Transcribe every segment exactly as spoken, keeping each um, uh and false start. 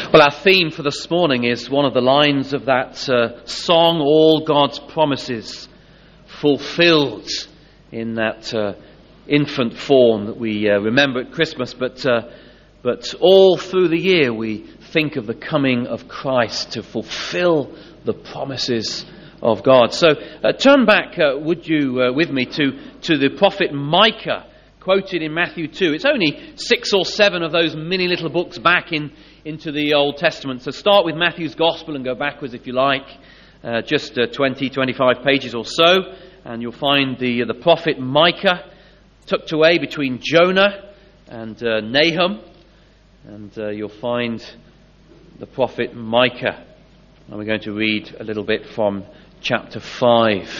Well, our theme for this morning is one of the lines of that uh, song, All God's Promises Fulfilled, in that uh, infant form that we uh, remember at Christmas, but uh, but all through the year we think of the coming of Christ to fulfill the promises of God. So uh, turn back, uh, would you, uh, with me to, to the prophet Micah, quoted in Matthew two. It's only six or seven of those mini little books back in into the Old Testament. So start with Matthew's Gospel and go backwards if you like, uh, just uh, twenty, twenty-five pages or so, and you'll find the uh, the prophet Micah tucked away between Jonah and uh, Nahum, and uh, you'll find the prophet Micah. And we're going to read a little bit from chapter five.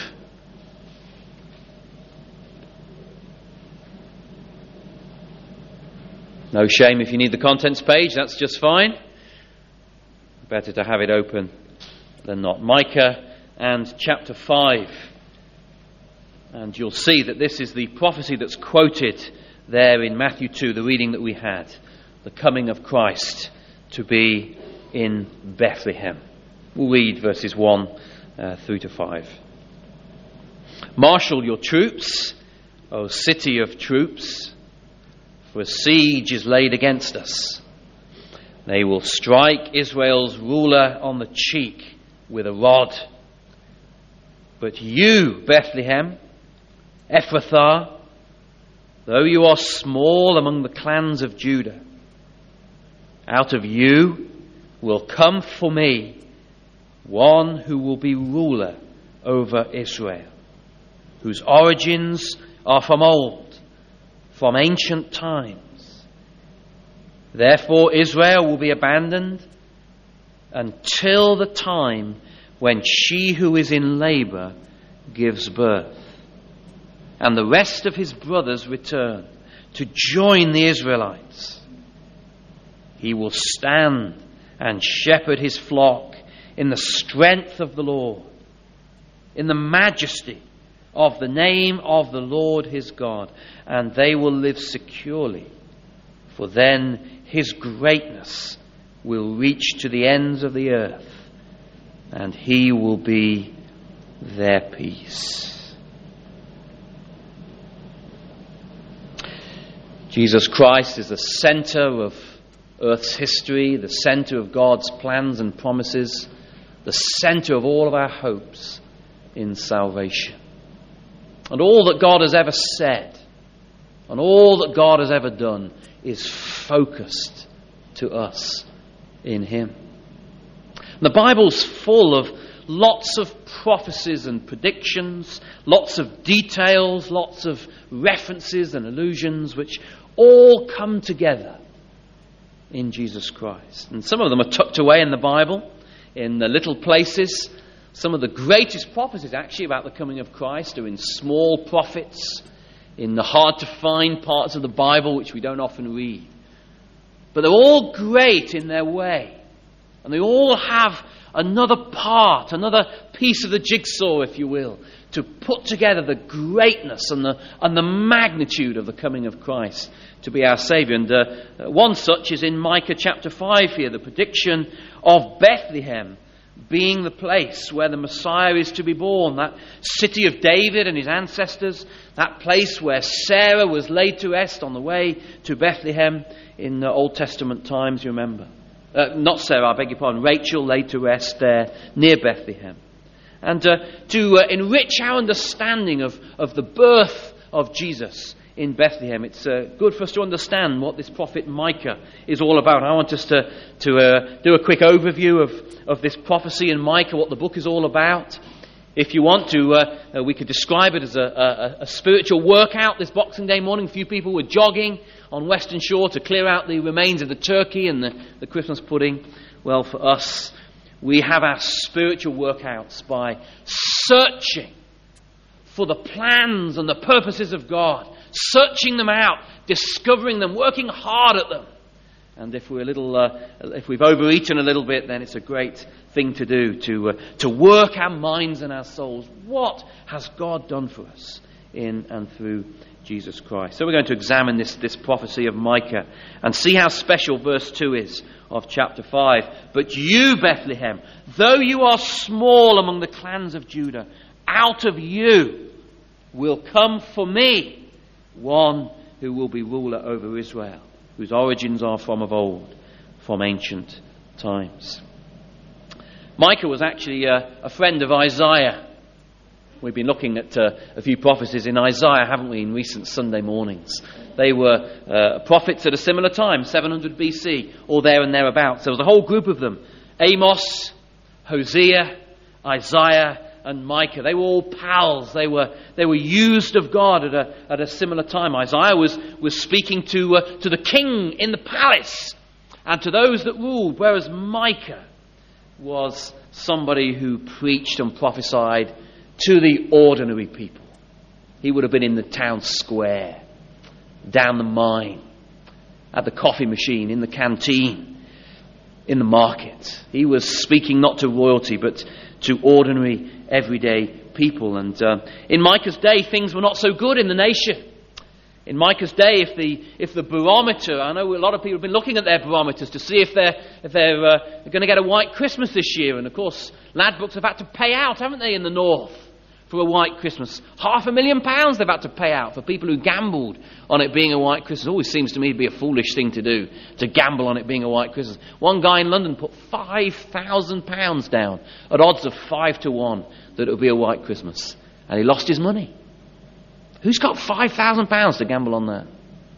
No shame if you need the contents page, that's just fine. Better to have it open than not. Micah and chapter five. And you'll see that this is the prophecy that's quoted there in Matthew two, the reading that we had. The coming of Christ to be in Bethlehem. We'll read verses one uh, through to five. Marshal your troops, O city of troops, for a siege is laid against us. They will strike Israel's ruler on the cheek with a rod. But you, Bethlehem, Ephrathah, though you are small among the clans of Judah, out of you will come for me one who will be ruler over Israel, whose origins are from old, from ancient times. Therefore Israel will be abandoned until the time when she who is in labour gives birth, and the rest of his brothers return to join the Israelites. He will stand and shepherd his flock in the strength of the Lord, in the majesty of the name of the Lord his God, and they will live securely, for then his greatness will reach to the ends of the earth, and he will be their peace. Jesus Christ is the centre of earth's history, the centre of God's plans and promises, the centre of all of our hopes in salvation. And all that God has ever said, and all that God has ever done, is focused to us in Him. And the Bible's full of lots of prophecies and predictions, lots of details, lots of references and allusions, which all come together in Jesus Christ. And some of them are tucked away in the Bible, in the little places. Some of the greatest prophecies actually about the coming of Christ are in small prophets, in the hard-to-find parts of the Bible which we don't often read. But they're all great in their way. And they all have another part, another piece of the jigsaw, if you will, to put together the greatness and the, and the magnitude of the coming of Christ to be our Saviour. And uh, one such is in Micah chapter five here, the prediction of Bethlehem being the place where the Messiah is to be born, that city of David and his ancestors, that place where Sarah was laid to rest on the way to Bethlehem in the Old Testament times, you remember. Uh, not Sarah, I beg your pardon, Rachel laid to rest there near Bethlehem. And uh, to uh, enrich our understanding of, of the birth of Jesus in Bethlehem, it's uh, good for us to understand what this prophet Micah is all about. I want us to, to uh, do a quick overview of, of this prophecy in Micah, what the book is all about. If you want to, uh, uh, we could describe it as a, a, a spiritual workout this Boxing Day morning. A few people were jogging on Western Shore to clear out the remains of the turkey and the, the Christmas pudding. Well, for us, we have our spiritual workouts by searching for the plans and the purposes of God, searching them out, discovering them, working hard at them. And if we're a little, uh, if we've overeaten a little bit, then it's a great thing to do to uh, to work our minds and our souls. What has God done for us in and through Jesus Christ. So we're going to examine this, this prophecy of Micah and see how special verse two is of chapter five. But you, Bethlehem, though you are small among the clans of Judah, out of you will come for me one who will be ruler over Israel, whose origins are from of old, from ancient times. Micah was actually a, a friend of Isaiah. We've been looking at uh, a few prophecies in Isaiah, haven't we, in recent Sunday mornings. They were uh, prophets at a similar time, seven hundred B C, or there and thereabouts. There was a whole group of them. Amos, Hosea, Isaiah, and Micah. They were all pals. They were they were used of God at a at a similar time. Isaiah was was speaking to uh, to the king in the palace and to those that ruled, whereas Micah was somebody who preached and prophesied to the ordinary people. He would have been in the town square, down the mine, at the coffee machine, in the canteen, in the market. He was speaking not to royalty, but to ordinary, everyday people. And uh, in Micah's day, things were not so good in the nation. In Micah's day, if the if the barometer, I know a lot of people have been looking at their barometers to see if they're if they're uh, going to get a white Christmas this year. And of course, Ladbrokes have had to pay out, haven't they, in the north, for a white Christmas. Half a million pounds they've had to pay out for people who gambled on it being a white Christmas. It always seems to me to be a foolish thing to do, to gamble on it being a white Christmas. One guy in London put five thousand pounds down at odds of five to one that it would be a white Christmas. And he lost his money. Who's got five thousand pounds to gamble on that?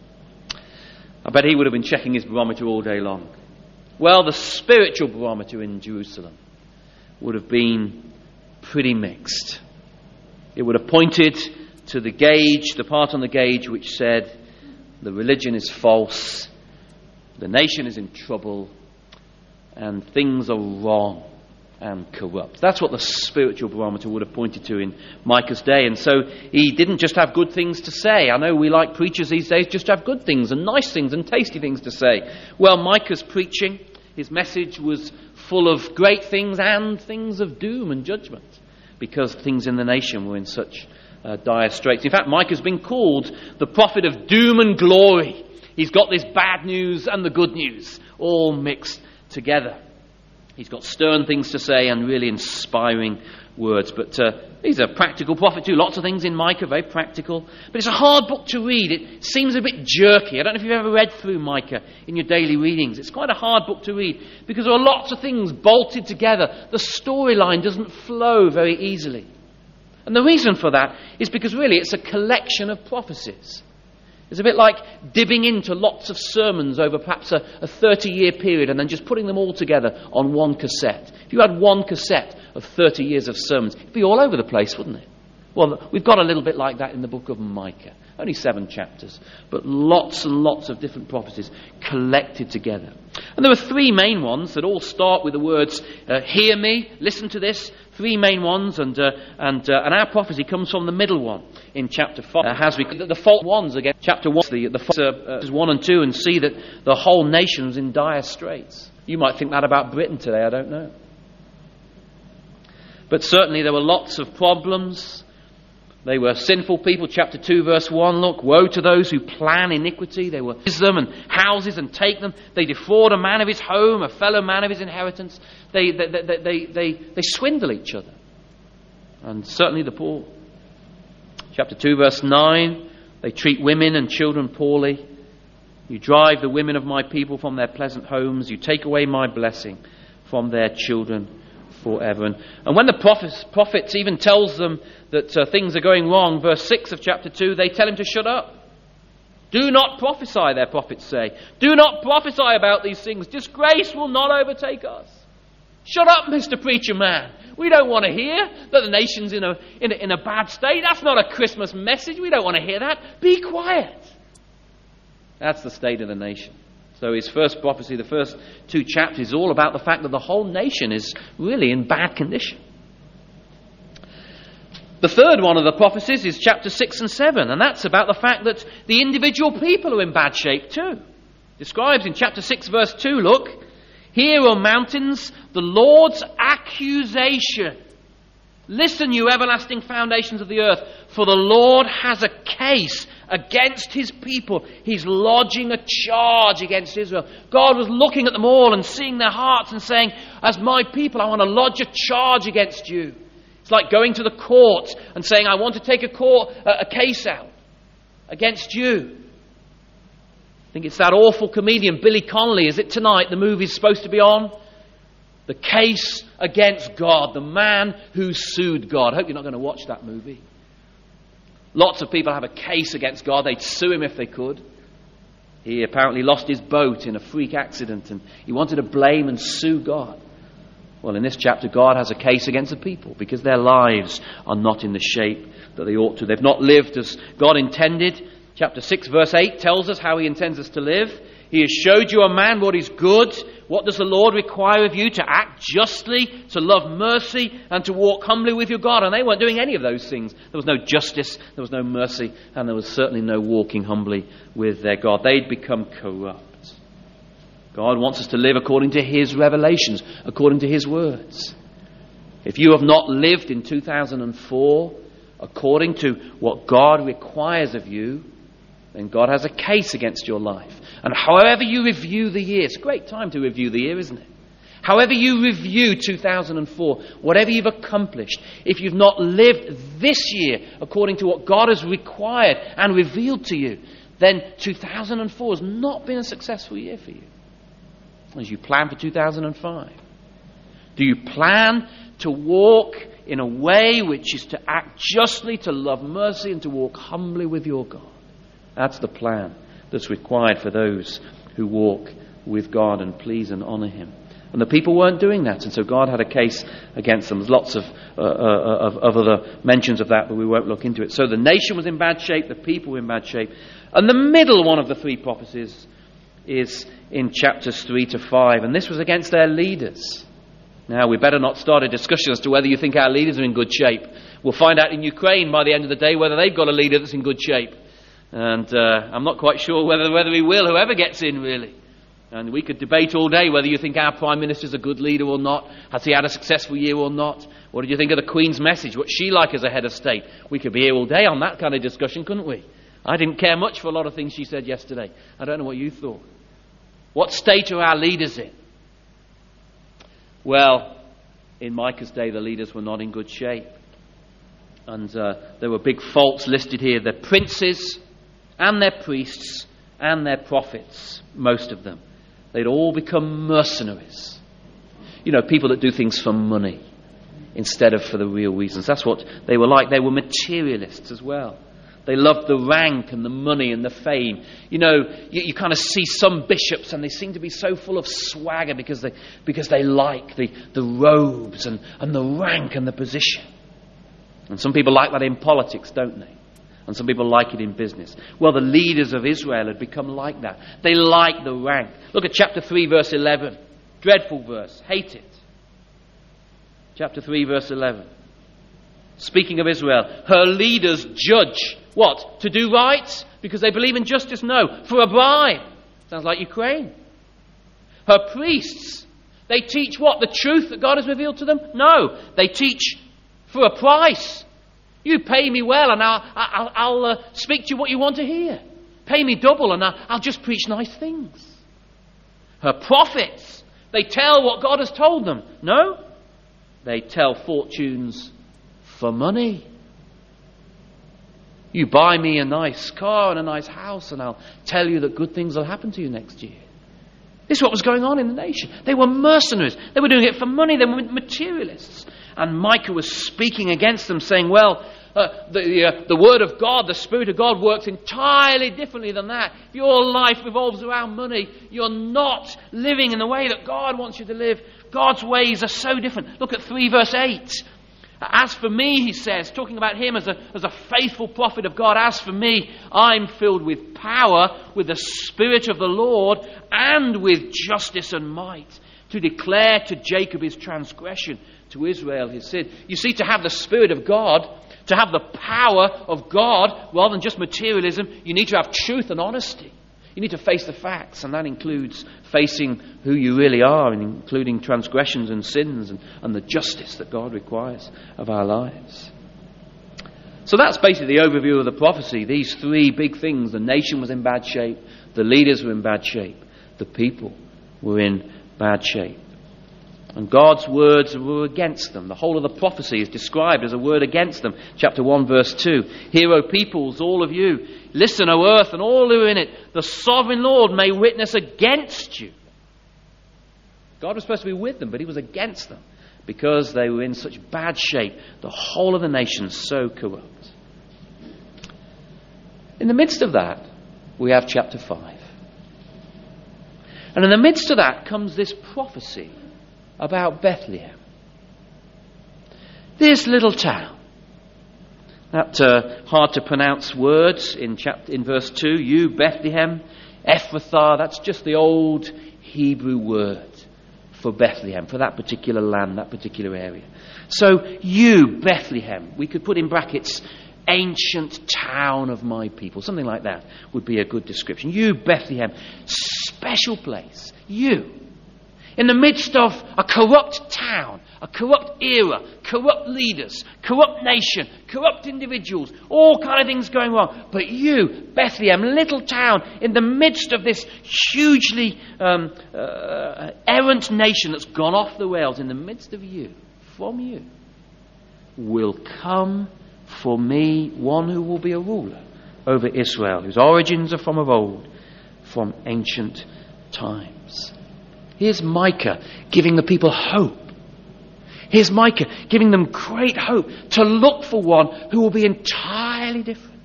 I bet he would have been checking his barometer all day long. Well, the spiritual barometer in Jerusalem would have been pretty mixed. It would have pointed to the gauge, the part on the gauge which said the religion is false, the nation is in trouble, and things are wrong and corrupt. That's what the spiritual barometer would have pointed to in Micah's day. And so he didn't just have good things to say. I know we like preachers these days just to have good things and nice things and tasty things to say. Well, Micah's preaching, his message was full of great things and things of doom and judgment, because things in the nation were in such uh, dire straits. In fact, Micah's been called the prophet of doom and glory. He's got this bad news and the good news all mixed together. He's got stern things to say and really inspiring words. But uh, he's a practical prophet too. Lots of things in Micah, very practical. But it's a hard book to read. It seems a bit jerky. I don't know if you've ever read through Micah in your daily readings. It's quite a hard book to read because there are lots of things bolted together. The storyline doesn't flow very easily. And the reason for that is because really it's a collection of prophecies. It's a bit like dibbing into lots of sermons over perhaps a, a thirty-year period and then just putting them all together on one cassette. If you had one cassette of thirty years of sermons, it'd be all over the place, wouldn't it? Well, we've got a little bit like that in the book of Micah. Only seven chapters, but lots and lots of different prophecies collected together. And there are three main ones that all start with the words, uh, hear me, listen to this. Three main ones, and uh, and uh, and our prophecy comes from the middle one in chapter five. Uh, as we the, the fault ones again, chapter one, the the fault, uh, uh, one and two, and see that the whole nation's in dire straits. You might think that about Britain today. I don't know, but certainly there were lots of problems. They were sinful people. Chapter two, verse one, look, woe to those who plan iniquity. They will seize them and houses and take them. They defraud a man of his home, a fellow man of his inheritance. They, they, they, they, they, they swindle each other. And certainly the poor. Chapter two, verse nine, they treat women and children poorly. You drive the women of my people from their pleasant homes. You take away my blessing from their children forever. And, and when the prophets, prophets even tells them that uh, things are going wrong, verse six of chapter two, they tell him to shut up. Do not prophesy, their prophets say. Do not prophesy about these things. Disgrace will not overtake us. Shut up, Mister Preacher Man. We don't want to hear that the nation's in a, in a, in a bad state. That's not a Christmas message. We don't want to hear that. Be quiet. That's the state of the nation. So his first prophecy, the first two chapters, is all about the fact that the whole nation is really in bad condition. The third one of the prophecies is chapter six and seven, and that's about the fact that the individual people are in bad shape too. Describes in chapter six, verse two, look, here, O mountains, the Lord's accusation. Listen, you everlasting foundations of the earth, for the Lord has a case against his people. He's lodging a charge against Israel. God was looking at them all and seeing their hearts and saying, as my people, I want to lodge a charge against you. It's like going to the court and saying, I want to take a court, a, a case out against you. I think it's that awful comedian, Billy Connolly. Is it tonight the movie's supposed to be on? The Case Against God, the man who sued God. I hope you're not going to watch that movie. Lots of people have a case against God. They'd sue him if they could. He apparently lost his boat in a freak accident and he wanted to blame and sue God. Well, in this chapter, God has a case against the people because their lives are not in the shape that they ought to. They've not lived as God intended. Chapter six, verse eight tells us how he intends us to live. He has showed you, a man, what is good. What does the Lord require of you? To act justly, to love mercy, and to walk humbly with your God. And they weren't doing any of those things. There was no justice, there was no mercy, and there was certainly no walking humbly with their God. They'd become corrupt. God wants us to live according to his revelations, according to his words. If you have not lived in two thousand four according to what God requires of you, then God has a case against your life. And however you review the year, it's a great time to review the year, isn't it? However you review two thousand four, whatever you've accomplished, if you've not lived this year according to what God has required and revealed to you, then two thousand four has not been a successful year for you. As you plan for two thousand five, do you plan to walk in a way which is to act justly, to love mercy, and to walk humbly with your God? That's the plan that's required for those who walk with God and please and honour him. And the people weren't doing that, and so God had a case against them. There's lots of, uh, uh, of, of other mentions of that, but we won't look into it. So the nation was in bad shape, the people were in bad shape. And the middle one of the three prophecies is in chapters three to five, and this was against their leaders. Now, we better not start a discussion as to whether you think our leaders are in good shape. We'll find out in Ukraine by the end of the day whether they've got a leader that's in good shape. And uh, I'm not quite sure whether whether he will, whoever gets in, really. And we could debate all day whether you think our Prime Minister's a good leader or not. Has he had a successful year or not? What did you think of the Queen's message? What's she like as a head of state? We could be here all day on that kind of discussion, couldn't we? I didn't care much for a lot of things she said yesterday. I don't know what you thought. What state are our leaders in? Well, in Micah's day, the leaders were not in good shape. And uh, there were big faults listed here. The princes and their priests and their prophets, most of them, they'd all become mercenaries. You know, people that do things for money instead of for the real reasons. That's what they were like. They were materialists as well. They loved the rank and the money and the fame. You know, you, you kind of see some bishops and they seem to be so full of swagger because they because they like the, the robes and, and the rank and the position. And some people like that in politics, don't they? And some people like it in business. Well, the leaders of Israel had become like that. They like the rank. Look at chapter three, verse eleven. Dreadful verse. Hate it. Chapter three, verse eleven. Speaking of Israel, her leaders judge. What? To do right? Because they believe in justice? No. For a bribe. Sounds like Ukraine. Her priests, they teach what? The truth that God has revealed to them? No. They teach for a price. You pay me well and I'll, I'll, I'll uh, speak to you what you want to hear. Pay me double and I'll, I'll just preach nice things. Her prophets, they tell what God has told them. No, they tell fortunes for money. You buy me a nice car and a nice house and I'll tell you that good things will happen to you next year. This is what was going on in the nation. They were mercenaries. They were doing it for money. They were materialists. And Micah was speaking against them, saying, well, uh, the, uh, the Word of God, the Spirit of God works entirely differently than that. If your life revolves around money, you're not living in the way that God wants you to live. God's ways are so different. Look at three verse eight. As for me, he says, talking about him as a, as a faithful prophet of God, as for me, I'm filled with power, with the Spirit of the Lord, and with justice and might, to declare to Jacob his transgression, to Israel his sin. You see, to have the Spirit of God, to have the power of God, rather than just materialism, you need to have truth and honesty. You need to face the facts, and that includes facing who you really are, and including transgressions and sins and, and the justice that God requires of our lives. So that's basically the overview of the prophecy. These three big things. The nation was in bad shape. The leaders were in bad shape. The people were in bad shape. And God's words were against them. The whole of the prophecy is described as a word against them. Chapter one, verse two. Hear, O peoples, all of you. Listen, O earth, and all who are in it. The sovereign Lord may witness against you. God was supposed to be with them, but he was against them because they were in such bad shape. The whole of the nation so corrupt. In the midst of that, we have chapter five. And in the midst of that comes this prophecy about Bethlehem. This little town. That uh, hard to pronounce words in chapter in verse two. You, Bethlehem, Ephrathah. That's just the old Hebrew word for Bethlehem, for that particular land, that particular area. So, you, Bethlehem, we could put in brackets, ancient town of my people. Something like that would be a good description. You, Bethlehem, special place. You. In the midst of a corrupt town, a corrupt era, corrupt leaders, corrupt nation, corrupt individuals, all kind of things going wrong. But you, Bethlehem, little town, in the midst of this hugely um, uh, errant nation that's gone off the rails, in the midst of you, from you, will come for me one who will be a ruler over Israel, whose origins are from of old, from ancient times. Here's Micah giving the people hope. Here's Micah giving them great hope to look for one who will be entirely different.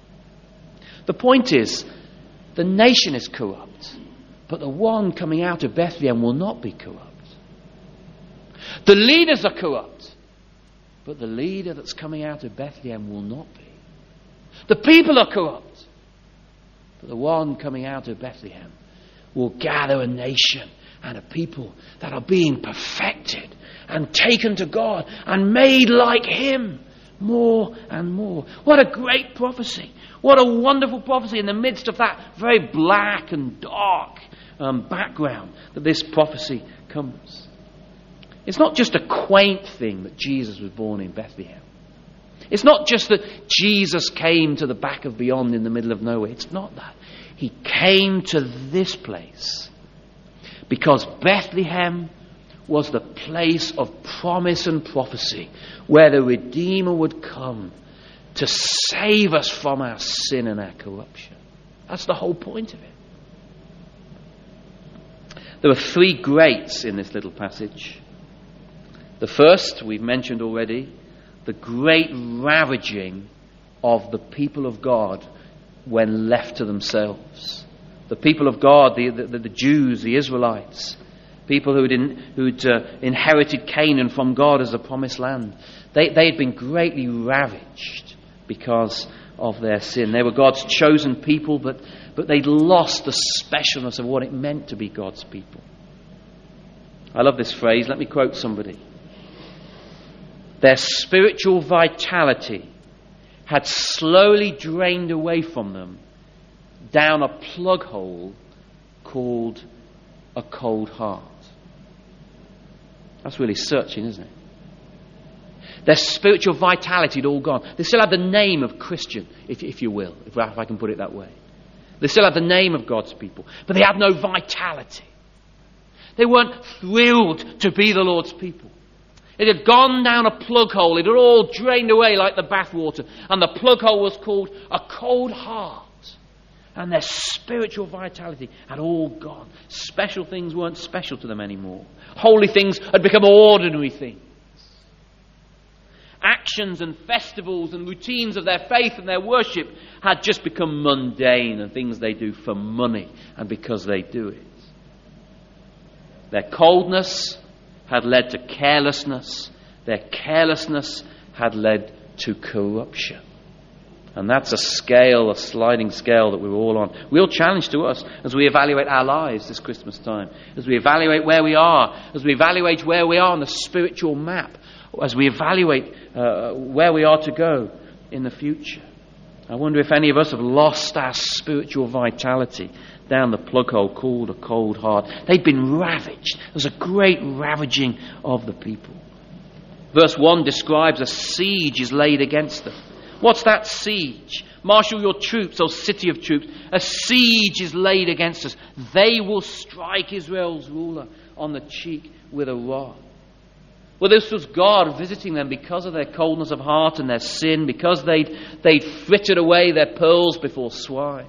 The point is, the nation is corrupt, but the one coming out of Bethlehem will not be corrupt. The leaders are corrupt, but the leader that's coming out of Bethlehem will not be. The people are corrupt, but the one coming out of Bethlehem will gather a nation and a people that are being perfected and taken to God and made like him more and more. What a great prophecy. What a wonderful prophecy in the midst of that very black and dark um, background that this prophecy comes. It's not just a quaint thing that Jesus was born in Bethlehem. It's not just that Jesus came to the back of beyond in the middle of nowhere. It's not that. He came to this place because Bethlehem was the place of promise and prophecy where the Redeemer would come to save us from our sin and our corruption. That's the whole point of it. There are three greats in this little passage. The first, we've mentioned already, the great ravaging of the people of God when left to themselves. The people of God, the, the, the Jews, the Israelites, people who'd, in, who'd uh, inherited Canaan from God as a promised land, they, they had been greatly ravaged because of their sin. They were God's chosen people, but, but they'd lost the specialness of what it meant to be God's people. I love this phrase. Let me quote somebody. Their spiritual vitality had slowly drained away from them down a plug hole called a cold heart. That's really searching, isn't it? Their spiritual vitality had all gone. They still had the name of Christian, if, if you will, if I, if I can put it that way. They still had the name of God's people, but they had no vitality. They weren't thrilled to be the Lord's people. It had gone down a plug hole. It had all drained away like the bathwater. And the plug hole was called a cold heart. And their spiritual vitality had all gone. Special things weren't special to them anymore. Holy things had become ordinary things. Actions and festivals and routines of their faith and their worship had just become mundane and things they do for money and because they do it. Their coldness had led to carelessness. Their carelessness had led to corruption. And that's a scale, a sliding scale that we're all on. Real challenge to us as we evaluate our lives this Christmas time. As we evaluate where we are. As we evaluate where we are on the spiritual map. As we evaluate uh, where we are to go in the future. I wonder if any of us have lost our spiritual vitality down the plug hole called a cold heart. They'd been ravaged. There was a great ravaging of the people. Verse one describes a siege is laid against them. What's that siege? Marshal your troops, O city of troops. A siege is laid against us. They will strike Israel's ruler on the cheek with a rod. Well, this was God visiting them because of their coldness of heart and their sin, because they'd, they'd frittered away their pearls before swine.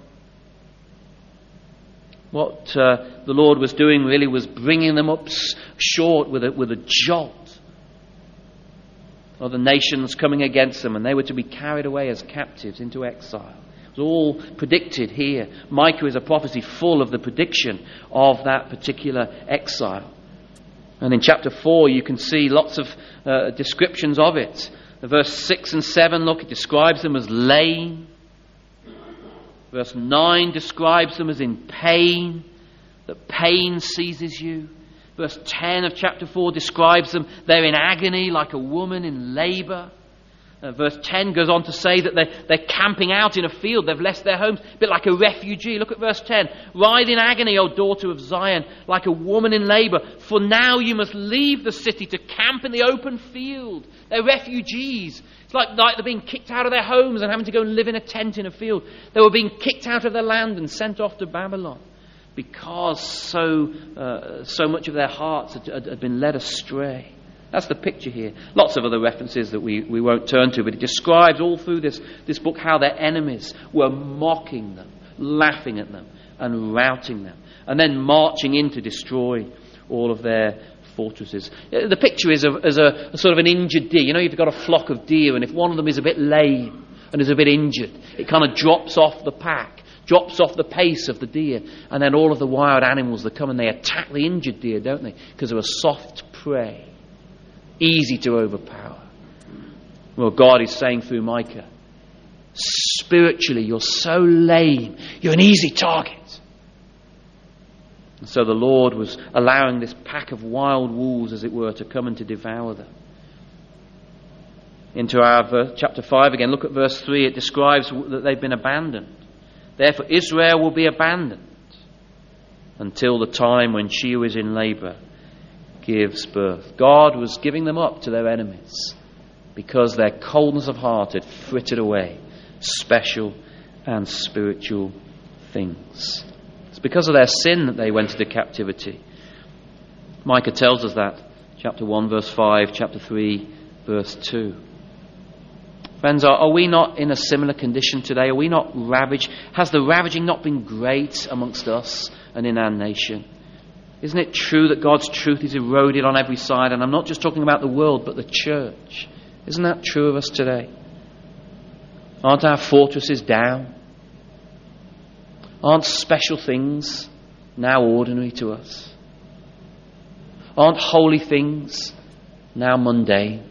What uh, the Lord was doing really was bringing them up short with a, with a jolt of the nations coming against them, and they were to be carried away as captives into exile. It was all predicted here. Micah is a prophecy full of the prediction of that particular exile. And in chapter four you can see lots of uh, descriptions of it. Verse six and seven, look, it describes them as lame. Verse nine describes them as in pain, that pain seizes you. Verse ten of chapter four describes them, they're in agony like a woman in labour. Uh, verse ten goes on to say that they're, they're camping out in a field. They've left their homes, a bit like a refugee. Look at verse ten. Ride in agony, O daughter of Zion, like a woman in labour. For now you must leave the city to camp in the open field. They're refugees. It's like, like they're being kicked out of their homes and having to go and live in a tent in a field. They were being kicked out of their land and sent off to Babylon because so, uh, so much of their hearts had, had, had been led astray. That's the picture here. Lots of other references that we, we won't turn to, but it describes all through this, this book how their enemies were mocking them, laughing at them, and routing them, and then marching in to destroy all of their fortresses. The picture is of, as a, a sort of an injured deer. You know, you've got a flock of deer, and if one of them is a bit lame and is a bit injured, it kind of drops off the pack, drops off the pace of the deer, and then all of the wild animals that come and they attack the injured deer, don't they? Because they're a soft prey. Easy to overpower. Well, God is saying through Micah, spiritually you're so lame, you're an easy target. And so the Lord was allowing this pack of wild wolves, as it were, to come and to devour them. Into our verse, chapter five again, look at verse three. It describes that they've been abandoned. Therefore Israel will be abandoned until the time when she who is in labour gives birth. God was giving them up to their enemies because their coldness of heart had frittered away special and spiritual things. It's because of their sin that they went into captivity. Micah tells us that. Chapter one, verse five, chapter three, verse two. Friends, are, are we not in a similar condition today? Are we not ravaged? Has the ravaging not been great amongst us and in our nation? Isn't it true that God's truth is eroded on every side? And I'm not just talking about the world, but the church. Isn't that true of us today? Aren't our fortresses down? Aren't special things now ordinary to us? Aren't holy things now mundane?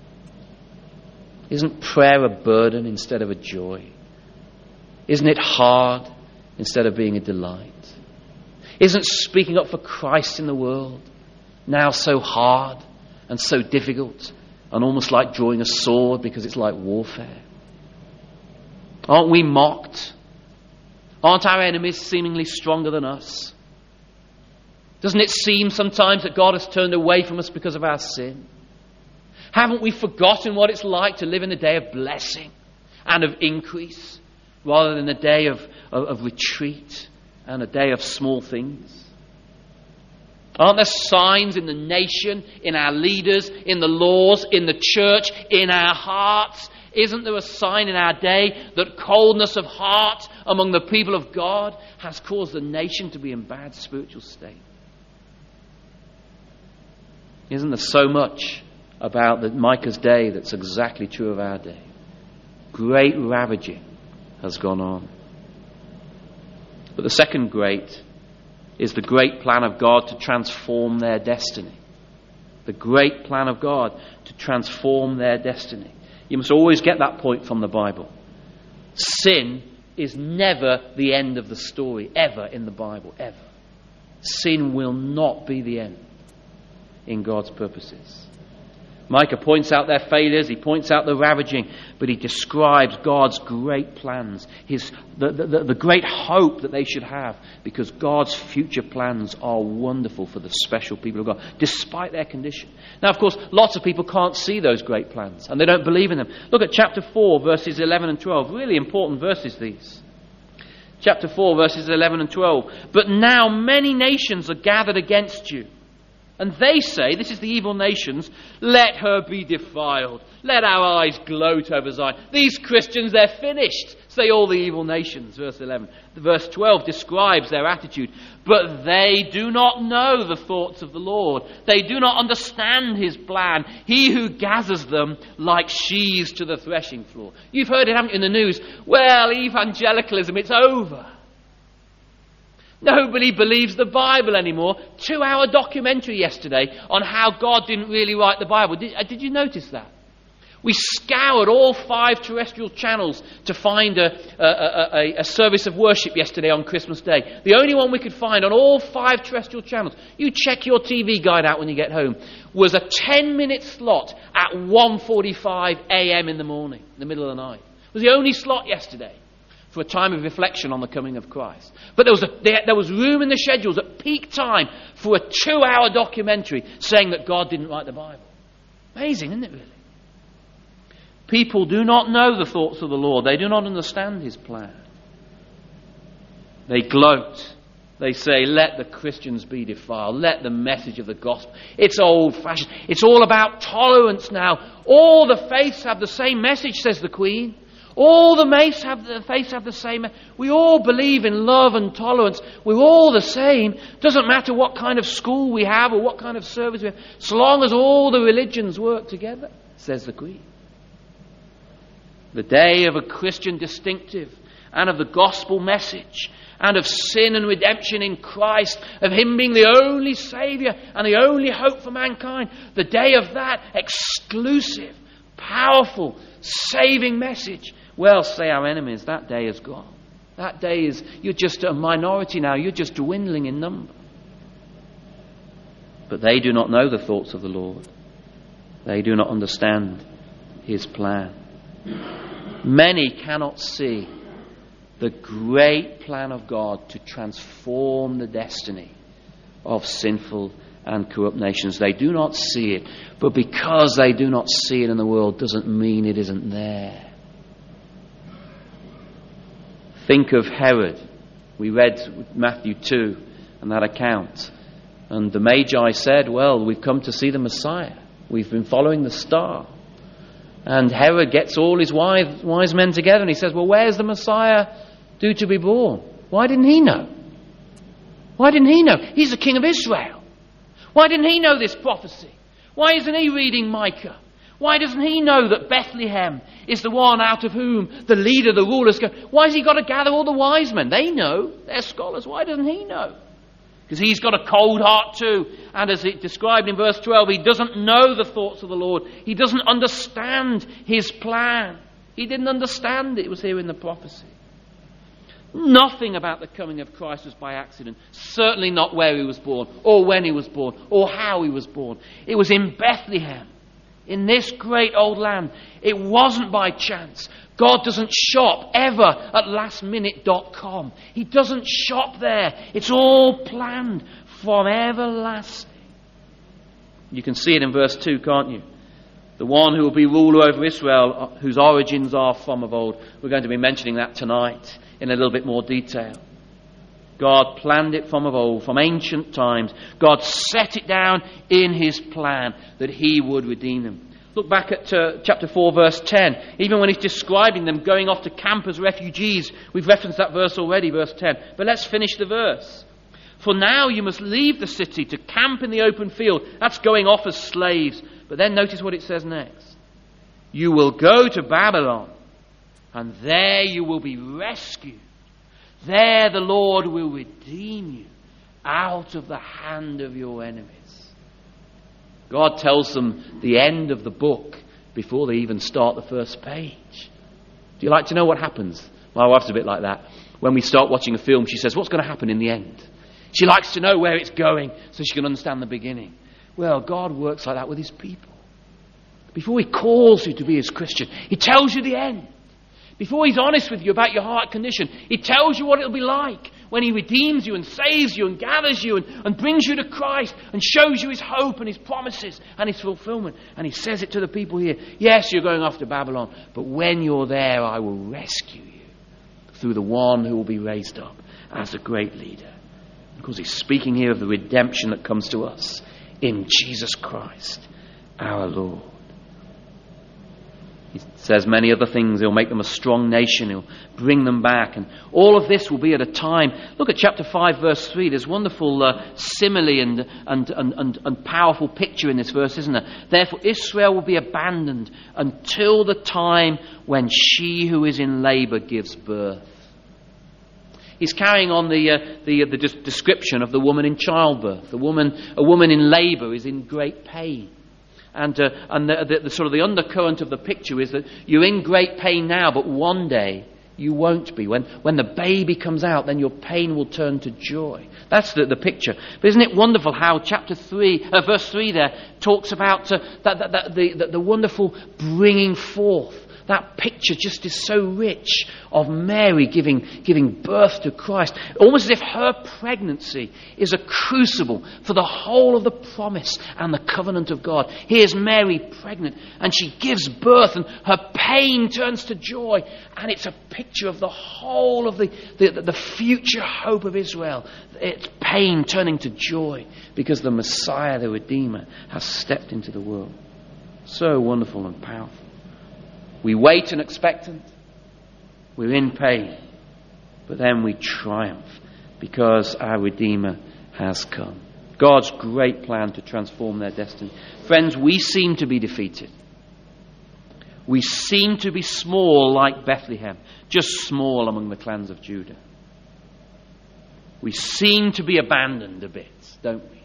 Isn't prayer a burden instead of a joy? Isn't it hard instead of being a delight? Isn't speaking up for Christ in the world now so hard and so difficult and almost like drawing a sword because it's like warfare? Aren't we mocked? Aren't our enemies seemingly stronger than us? Doesn't it seem sometimes that God has turned away from us because of our sin? Haven't we forgotten what it's like to live in a day of blessing and of increase rather than a day of, of, of retreat and a day of small things? Aren't there signs in the nation, in our leaders, in the laws, in the church, in our hearts? Isn't there a sign in our day that coldness of heart among the people of God has caused the nation to be in bad spiritual state? Isn't there so much about the Micah's day that's exactly true of our day? Great ravaging has gone on. But the second great is the great plan of God to transform their destiny. The great plan of God to transform their destiny. You must always get that point from the Bible. Sin is never the end of the story, ever in the Bible, ever. Sin will not be the end in God's purposes. Micah points out their failures, he points out the ravaging, but he describes God's great plans, his, the, the, the great hope that they should have, because God's future plans are wonderful for the special people of God, despite their condition. Now, of course, lots of people can't see those great plans, and they don't believe in them. Look at chapter four, verses eleven and twelve. Really important verses, these. Chapter four, verses eleven and twelve. But now many nations are gathered against you. And they say, this is the evil nations, let her be defiled. Let our eyes gloat over Zion. These Christians, they're finished, say all the evil nations. Verse eleven. Verse twelve describes their attitude. But they do not know the thoughts of the Lord. They do not understand his plan. He who gathers them like sheaves to the threshing floor. You've heard it, haven't you, in the news? Well, evangelicalism, it's over. Nobody believes the Bible anymore. Two-hour documentary yesterday on how God didn't really write the Bible. Did, uh, did you notice that? We scoured all five terrestrial channels to find a, a, a, a service of worship yesterday on Christmas Day. The only one we could find on all five terrestrial channels, you check your T V guide out when you get home, was a ten-minute slot at one forty-five a.m. in the morning, in the middle of the night. It was the only slot yesterday for a time of reflection on the coming of Christ. But there was, a, there, there was room in the schedules at peak time for a two-hour documentary saying that God didn't write the Bible. Amazing, isn't it, really? People do not know the thoughts of the Lord. They do not understand his plan. They gloat. They say, let the Christians be defiled. Let the message of the gospel. It's old-fashioned. It's all about tolerance now. All the faiths have the same message, says the Queen. All the faiths have the faiths have the same. We all believe in love and tolerance. We're all the same. Doesn't matter what kind of school we have or what kind of service we have, so long as all the religions work together, says the Queen. The day of a Christian distinctive and of the gospel message and of sin and redemption in Christ, of him being the only Saviour and the only hope for mankind. The day of that exclusive, powerful, saving message. Well, say our enemies, that day is gone. That day is, you're just a minority now. You're just dwindling in number. But they do not know the thoughts of the Lord. They do not understand his plan. Many cannot see the great plan of God to transform the destiny of sinful and corrupt nations. They do not see it. But because they do not see it in the world doesn't mean it isn't there. Think of Herod. We read Matthew two and that account. And the Magi said, well, we've come to see the Messiah. We've been following the star. And Herod gets all his wise, wise men together and he says, well, where's the Messiah due to be born? Why didn't he know? Why didn't he know? He's the king of Israel. Why didn't he know this prophecy? Why isn't he reading Micah? Why doesn't he know that Bethlehem is the one out of whom the leader, the rulers go? Why has he got to gather all the wise men? They know. They're scholars. Why doesn't he know? Because he's got a cold heart too. And as it described in verse twelve, he doesn't know the thoughts of the Lord. He doesn't understand his plan. He didn't understand it. It was here in the prophecy. Nothing about the coming of Christ was by accident. Certainly not where he was born, or when he was born, or how he was born. It was in Bethlehem, in this great old land. It wasn't by chance. God doesn't shop ever at last minute dot com. He doesn't shop there. It's all planned from everlasting. You can see it in verse two, can't you? The one who will be ruler over Israel, whose origins are from of old. We're going to be mentioning that tonight in a little bit more detail. God planned it from of old, from ancient times. God set it down in his plan that he would redeem them. Look back at uh, chapter four, verse ten. Even when he's describing them going off to camp as refugees, we've referenced that verse already, verse ten. But let's finish the verse. For now you must leave the city to camp in the open field. That's going off as slaves. But then notice what it says next. You will go to Babylon, and there you will be rescued. There the Lord will redeem you out of the hand of your enemies. God tells them the end of the book before they even start the first page. Do you like to know what happens? My wife's a bit like that. When we start watching a film, she says, what's going to happen in the end? She likes to know where it's going so she can understand the beginning. Well, God works like that with his people. before he calls you to be his Christian, he tells you the end. Before he's honest with you about your heart condition, he tells you what it'll be like when he redeems you and saves you and gathers you and, and brings you to Christ and shows you his hope and his promises and his fulfillment. And he says it to the people here. Yes, you're going off to Babylon, but when you're there, I will rescue you through the one who will be raised up as a great leader. Because he's speaking here of the redemption that comes to us in Jesus Christ, our Lord. He says many other things. He'll make them a strong nation. He'll bring them back. And all of this will be at a time. Look at chapter five, verse three. There's wonderful uh, simile and, and, and, and, and powerful picture in this verse, isn't there? Therefore Israel will be abandoned until the time when she who is in labour gives birth. He's carrying on the uh, the, uh, the des- description of the woman in childbirth. The woman, a woman in labour is in great pain. And, uh, and the, the, the sort of the undercurrent of the picture is that you're in great pain now, but one day you won't be. When, when the baby comes out, then your pain will turn to joy. That's the, the picture. But isn't it wonderful how chapter three, uh, verse three there, talks about uh, that, that, that, the, the, the wonderful bringing forth. That picture just is so rich of Mary giving, giving birth to Christ. Almost as if her pregnancy is a crucible for the whole of the promise and the covenant of God. Here's Mary pregnant and she gives birth and her pain turns to joy. And it's a picture of the whole of the, the, the future hope of Israel. It's pain turning to joy because the Messiah, the Redeemer, has stepped into the world. So wonderful and powerful. We wait and expectant. We're in pain. But then we triumph because our Redeemer has come. God's great plan to transform their destiny. Friends, we seem to be defeated. We seem to be small like Bethlehem. Just small among the clans of Judah. We seem to be abandoned a bit, don't we?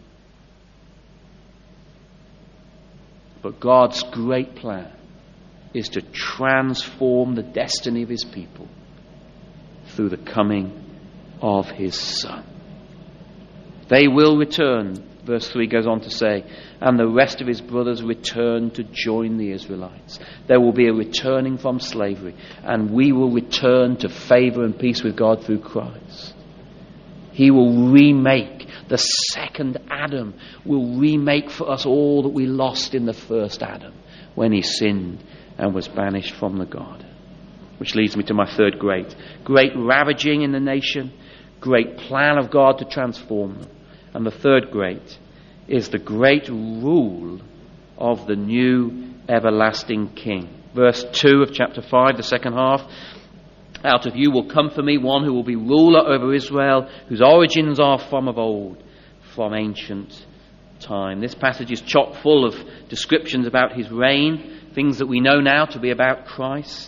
But God's great plan is to transform the destiny of his people through the coming of his Son. They will return, verse three goes on to say, and the rest of his brothers return to join the Israelites. There will be a returning from slavery, and we will return to favour and peace with God through Christ. He will remake, the second Adam will remake for us all that we lost in the first Adam when he sinned and was banished from the garden. Which leads me to my third great. Great ravaging in the nation. Great plan of God to transform them. And the third great is the great rule of the new everlasting King. Verse two of chapter five, the second half. Out of you will come for me one who will be ruler over Israel, whose origins are from of old, from ancient time. This passage is chock full of descriptions about his reign. Things that we know now to be about Christ.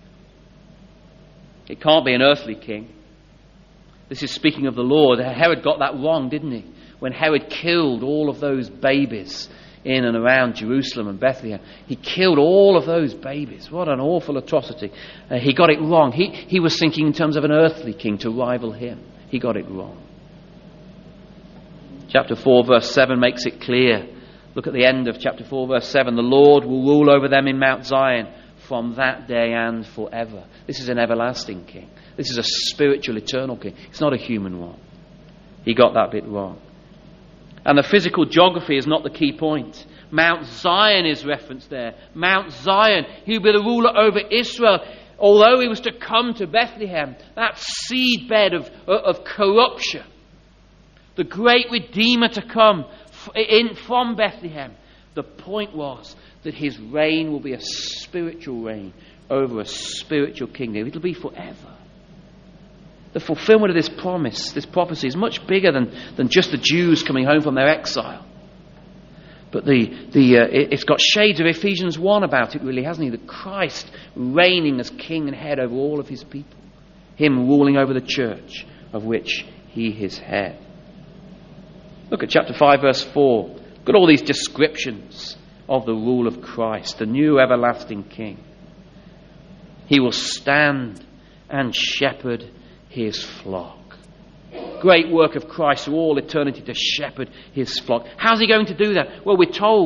It can't be an earthly king. This is speaking of the Lord. Herod got that wrong, didn't he? When Herod killed all of those babies in and around Jerusalem and Bethlehem. He killed all of those babies. What an awful atrocity. Uh, he got it wrong. He, he was thinking in terms of an earthly king to rival him. He got it wrong. Chapter four, verse seven makes it clear. Look at the end of chapter four, verse seven. The Lord will rule over them in Mount Zion from that day and forever. This is an everlasting king. This is a spiritual, eternal king. It's not a human one. He got that bit wrong. And the physical geography is not the key point. Mount Zion is referenced there. Mount Zion. He'll be the ruler over Israel. Although he was to come to Bethlehem, that seedbed of, of corruption. The great Redeemer to come in from Bethlehem. The point was that his reign will be a spiritual reign over a spiritual kingdom. It'll be forever. The fulfillment of this promise, this prophecy, is much bigger than, than just the Jews coming home from their exile. But the the uh, it, it's got shades of Ephesians one about it, really, hasn't he? That Christ reigning as king and head over all of his people. Him ruling over the church, of which he is head. Look at chapter five, verse four. Look at all these descriptions of the rule of Christ, the new everlasting King. He will stand and shepherd his flock. Great work of Christ through all eternity to shepherd his flock. How's he going to do that? Well, we're told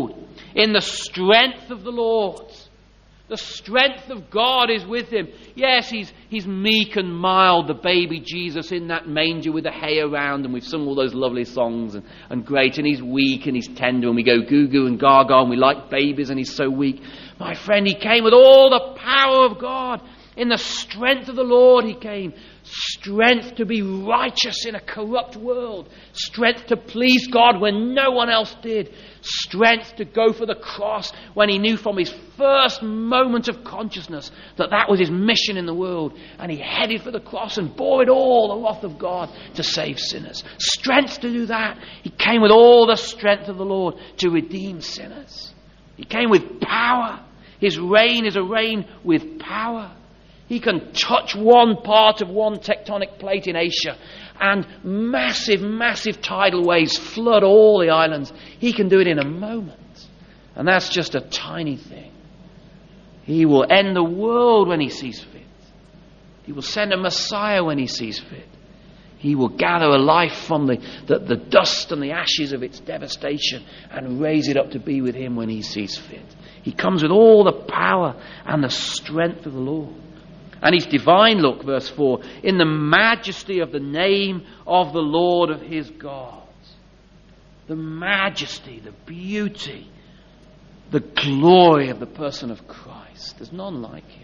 in the strength of the Lord. The strength of God is with him. Yes, he's, he's meek and mild, the baby Jesus in that manger with the hay around, and we've sung all those lovely songs, and, and great, and he's weak and he's tender, and we go goo-goo and gaga, and we like babies, and he's so weak. My friend, he came with all the power of God. In the strength of the Lord he came. Strength to be righteous in a corrupt world. Strength to please God when no one else did. Strength to go for the cross when he knew from his first moment of consciousness that that was his mission in the world. And he headed for the cross and bore it all, the wrath of God, to save sinners. Strength to do that. He came with all the strength of the Lord to redeem sinners. He came with power. His reign is a reign with power. He can touch one part of one tectonic plate in Asia and massive, massive tidal waves flood all the islands. He can do it in a moment. And that's just a tiny thing. He will end the world when he sees fit. He will send a Messiah when he sees fit. He will gather a life from the, the, the dust and the ashes of its devastation and raise it up to be with him when he sees fit. He comes with all the power and the strength of the Lord. And his divine look, verse four, in the majesty of the name of the Lord of his God. The majesty, the beauty, the glory of the person of Christ. There's none like him.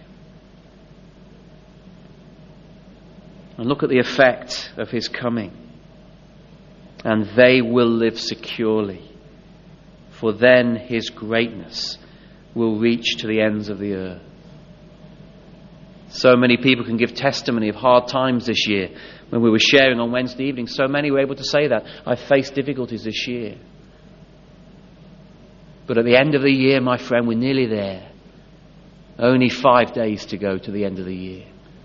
And look at the effect of his coming. And they will live securely, for then his greatness will reach to the ends of the earth. So many people can give testimony of hard times this year. When we were sharing on Wednesday evening, so many were able to say that. I've faced difficulties this year. But at the end of the year, my friend, we're nearly there. Only five days to go to the end of the year.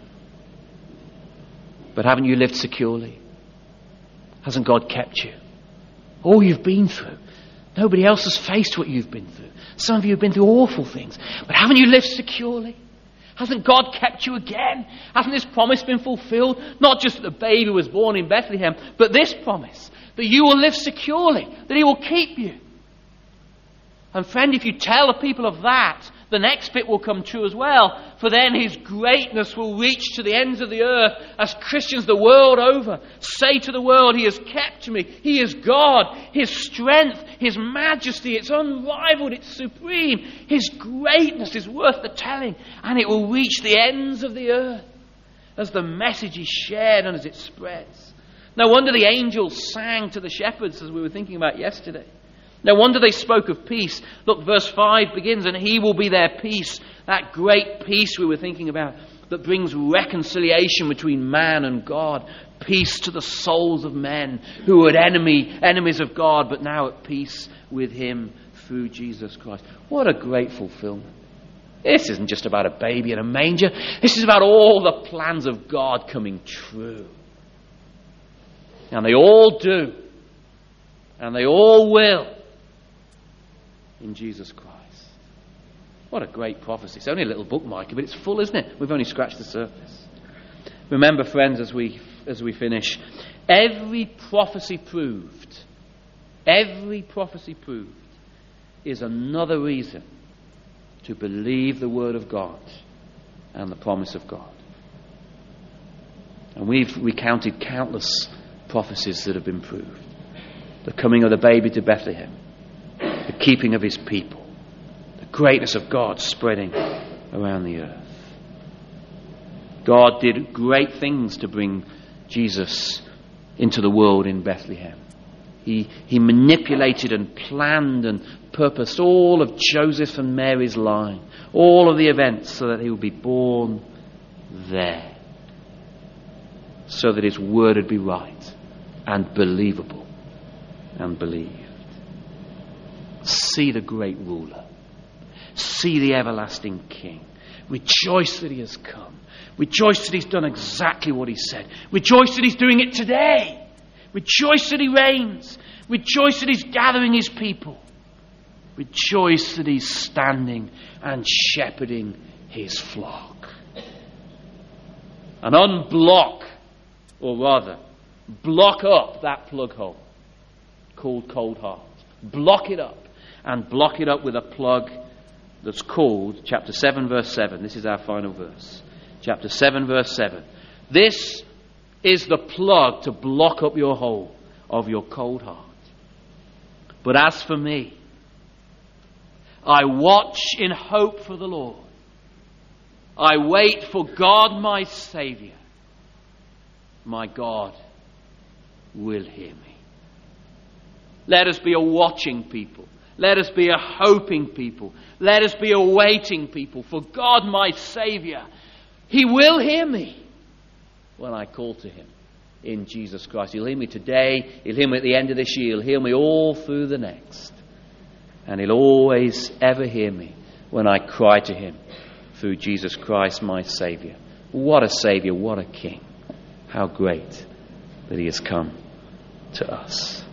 But haven't you lived securely? Hasn't God kept you? All you've been through. Nobody else has faced what you've been through. Some of you have been through awful things. But haven't you lived securely? Hasn't God kept you again? Hasn't this promise been fulfilled? Not just that the baby was born in Bethlehem, but this promise, that you will live securely, that he will keep you. And friend, if you tell the people of that, the next bit will come true as well. For then his greatness will reach to the ends of the earth as Christians the world over say to the world, he has kept me. He is God. His strength, his majesty, it's unrivaled, it's supreme. His greatness is worth the telling. And it will reach the ends of the earth as the message is shared and as it spreads. No wonder the angels sang to the shepherds as we were thinking about yesterday. No wonder they spoke of peace. Look, verse five begins, and he will be their peace. That great peace we were thinking about that brings reconciliation between man and God. Peace to the souls of men who were enemy, enemies of God, but now at peace with him through Jesus Christ. What a great fulfillment. This isn't just about a baby in a manger. This is about all the plans of God coming true. And they all do. And they all will. In Jesus Christ. What a great prophecy. It's only a little book, Micah, but it's full, isn't it? We've only scratched the surface. Remember, friends, as we as we finish, every prophecy proved, every prophecy proved is another reason to believe the word of God and the promise of God. And we've recounted countless prophecies that have been proved. The coming of the baby to Bethlehem. The keeping of his people. The greatness of God spreading around the earth. God did great things to bring Jesus into the world in Bethlehem. He, he manipulated and planned and purposed all of Joseph and Mary's line. All of the events so that he would be born there. So that his word would be right and believable and believed. See the great ruler. See the everlasting King. Rejoice that he has come. Rejoice that he's done exactly what he said. Rejoice that he's doing it today. Rejoice that he reigns. Rejoice that he's gathering his people. Rejoice that he's standing and shepherding his flock. And unblock, or rather, block up that plug hole called cold heart. Block it up. and block it up with a plug that's called, chapter seven, verse seven. This is our final verse. Chapter seven, verse seven. This is the plug to block up your hole of your cold heart. But as for me, I watch in hope for the Lord. I wait for God my Saviour. My God will hear me. Let us be a watching people. Let us be a hoping people. Let us be a waiting people for God my Saviour. He will hear me when I call to Him in Jesus Christ. He'll hear me today. He'll hear me at the end of this year. He'll hear me all through the next. And He'll always ever hear me when I cry to Him through Jesus Christ my Saviour. What a Saviour, what a King. How great that He has come to us.